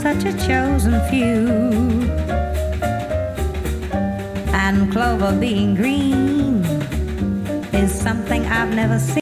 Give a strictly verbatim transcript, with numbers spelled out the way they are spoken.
such a chosen few. And clover being green is something I've never seen.